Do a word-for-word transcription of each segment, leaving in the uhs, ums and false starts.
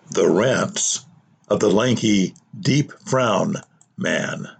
The Rants of the Lanky Deep Frown Man.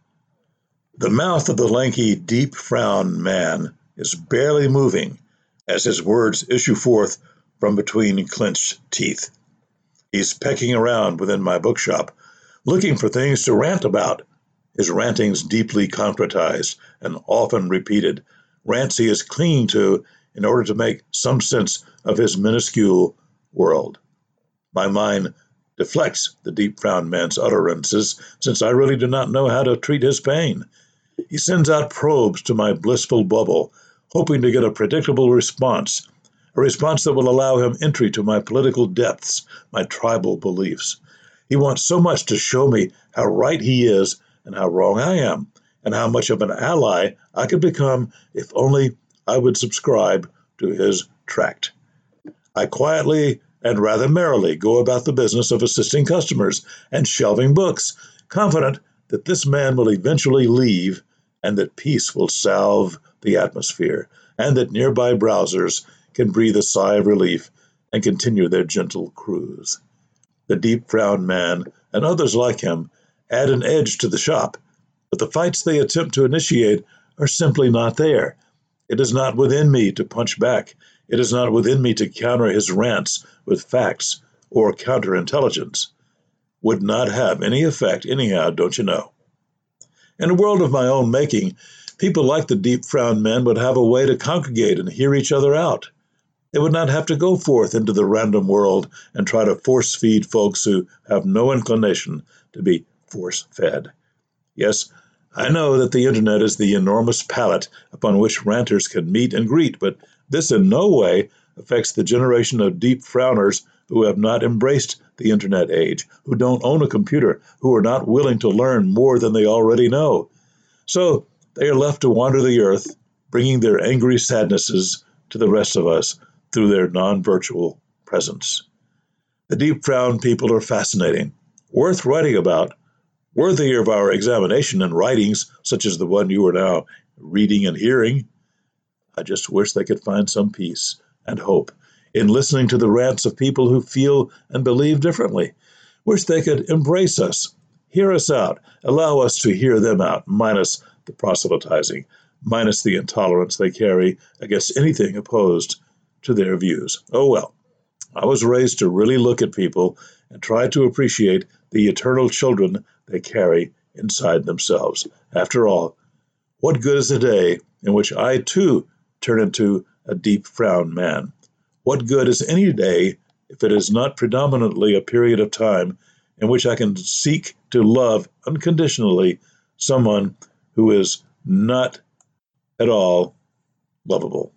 The mouth of the lanky deep frown man is barely moving as his words issue forth from between clenched teeth. He's pecking around within my bookshop, looking for things to rant about. His rantings deeply concretized and often repeated, rants he is clinging to in order to make some sense of his minuscule world. My mind deflects the deep frown man's utterances, since I really do not know how to treat his pain. He sends out probes to my blissful bubble, hoping to get a predictable response, a response that will allow him entry to my political depths, my tribal beliefs. He wants so much to show me how right he is and how wrong I am, and how much of an ally I could become if only I would subscribe to his tract. I quietly and rather merrily go about the business of assisting customers and shelving books, confident that this man will eventually leave and that peace will salve the atmosphere, and that nearby browsers can breathe a sigh of relief and continue their gentle cruise. The deep frown man and others like him add an edge to the shop, but the fights they attempt to initiate are simply not there. It is not within me to punch back. It is not within me to counter his rants with facts or counterintelligence. Would not have any effect anyhow, don't you know? In a world of my own making, people like the deep frown men would have a way to congregate and hear each other out. They would not have to go forth into the random world and try to force-feed folks who have no inclination to be force-fed. Yes, I know that the internet is the enormous palette upon which ranters can meet and greet, but this in no way affects the generation of deep frowners who have not embraced the internet age, who don't own a computer, who are not willing to learn more than they already know. So they are left to wander the earth, bringing their angry sadnesses to the rest of us through their non-virtual presence. The deep frown people are fascinating, worth writing about, worthy of our examination and writings such as the one you are now reading and hearing. I just wish they could find some peace and hope in listening to the rants of people who feel and believe differently. Wish they could embrace us, hear us out, allow us to hear them out, minus the proselytizing, minus the intolerance they carry against anything opposed to their views. Oh well, I was raised to really look at people and try to appreciate the eternal children they carry inside themselves. After all, what good is a day in which I too turn into a deep frown man? What good is any day if it is not predominantly a period of time in which I can seek to love unconditionally someone who is not at all lovable?